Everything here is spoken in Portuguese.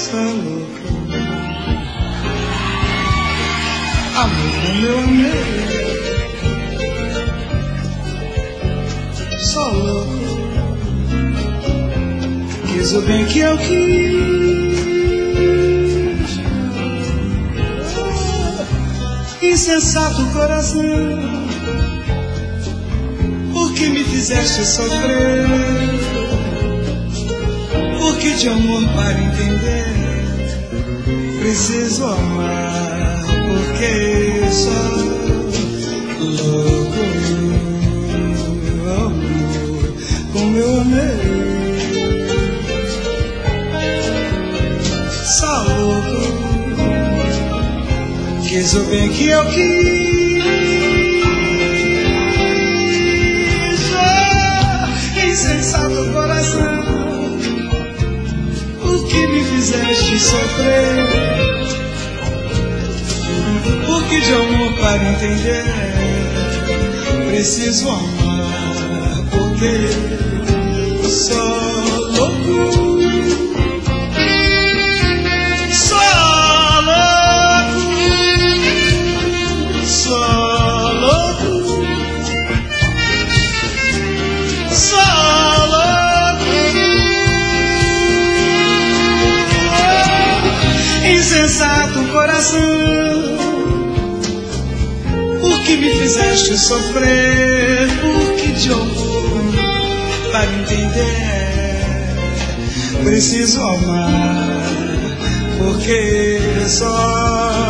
sou louco. Amor, meu amor, sou louco. Quis o bem que eu quis. Insensato coração, por que me fizeste sofrer? Porque de amor para entender preciso amar, porque sou louco, como eu amei. Sou louco, quis o bem que eu quis. Insensato coração, que me fizeste sofrer, porque de amor para entender preciso amar, porque sou louco, sou louco, sou louco, sou insensato coração, por que me fizeste sofrer? Porque de amor para entender preciso amar, porque só